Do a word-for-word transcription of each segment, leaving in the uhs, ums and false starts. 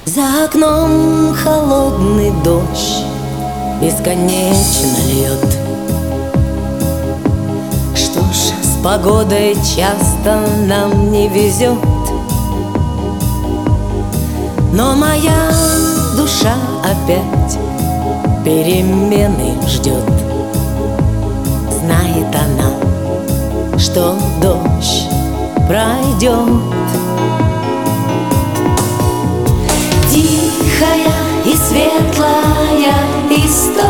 За окном холодный дождь бесконечно льет. Что ж, с погодой часто нам не везет, но моя душа опять перемены ждет. Знает она, что дождь пройдет. Тихая и светлая история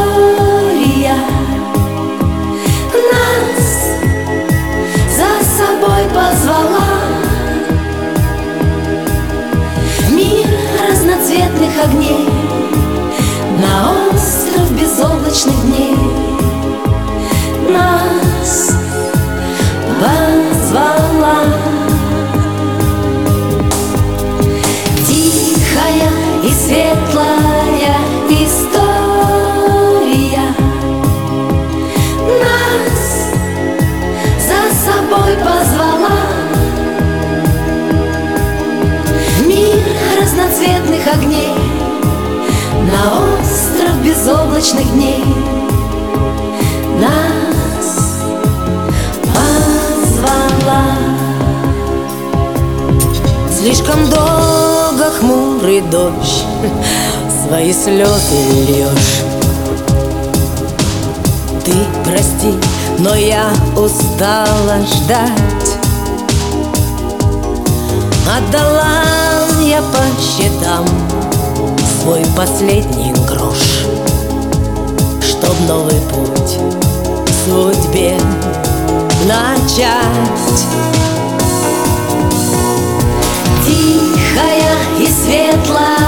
нас за собой позвала. Мир разноцветных огней, на остров безоблачных дней нас позвала. Тихая и светлая история нас за собой позвала. Мир разноцветных огней, на остров безоблачных дней нас позвала. Слишком долго хмурый дождь свои слезы льешь. Ты прости, но я устала ждать. Отдала я по счетам свой последний грош, чтоб новый путь в судьбе начать. Тихая и светлая